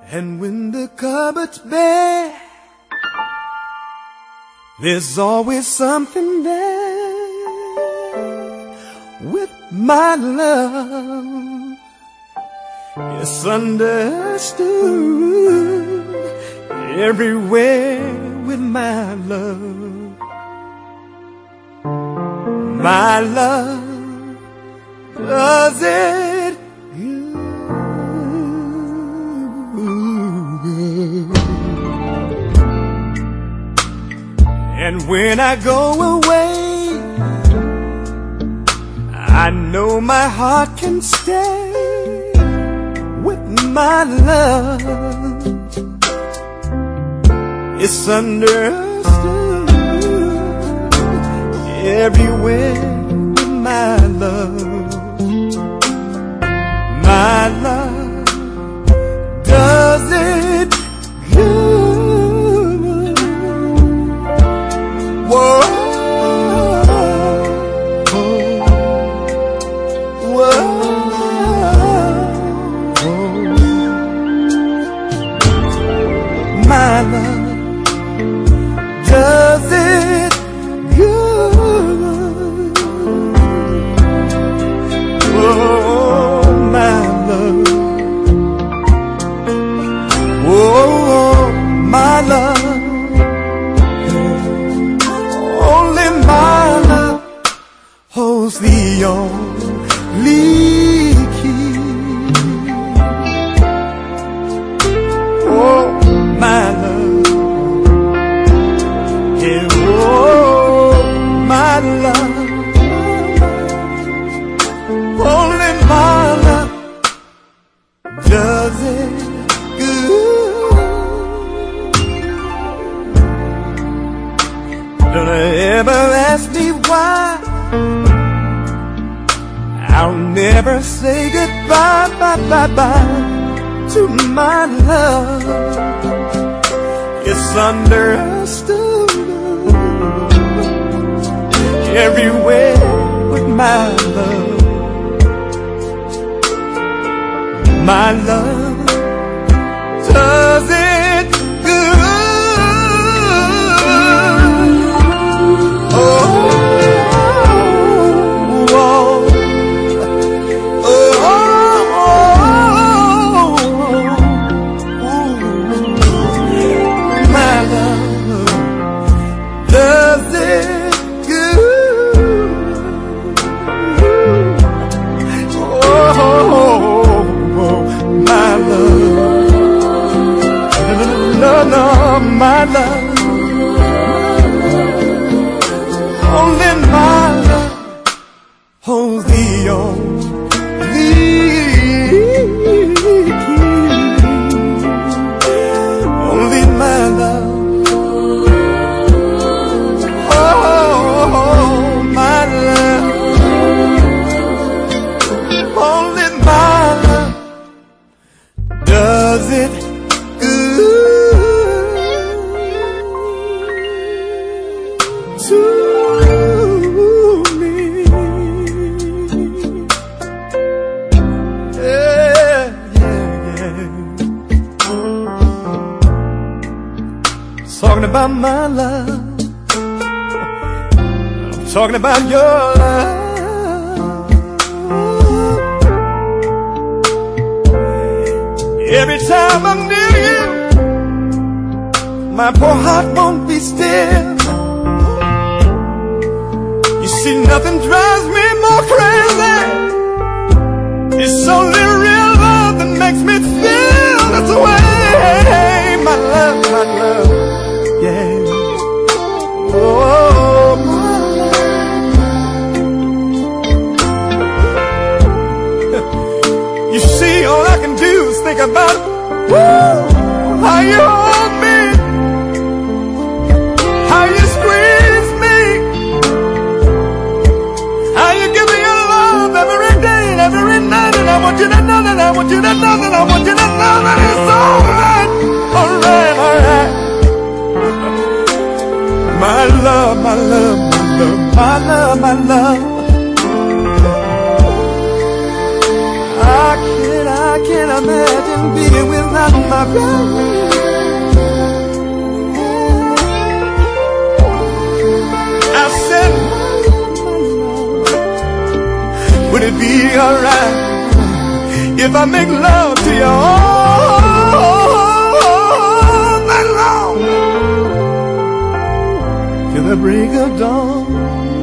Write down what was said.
And when the cupboard's bare, there's always something there with my love. It's understood everywhere with my love. My love does it good. And when I go away, I know my heart can stay with my love. It's understood everywhere with my love. My love does it good. Whoa, whoa, my love does it good. Oh, my love. Oh, my love. Only my love holds the only key. Oh, my love. Yeah, oh, my love. Only my love does it good. Don't ever ask me why. I'll never say goodbye, bye, bye, bye to my love. It's understood everywhere with my love. My love does it good. Oh, oh, oh, oh, my love does it good. Oh, my love, no, no, my love. Only my love holds the only key. Only my love. Oh, my love. Only my love does it good to me. Yeah, yeah, yeah. Talking about my love, I'm talking about your love. Every time I'm near you, my poor heart won't be still. You see, nothing drives me more crazy. It's only real love that makes me feel this way. My love, yeah. Oh, my love. You see, all I can do is think about how you hold me, how you squeeze me, how you give me your love every day and every night. And I want you to know that, I want you to know that, I want you to know that it's alright, alright, alright. My love, my love, my love, my love, my love. I can't imagine being without my love you. I said, would it be alright if I make love to you all night long till the break of dawn?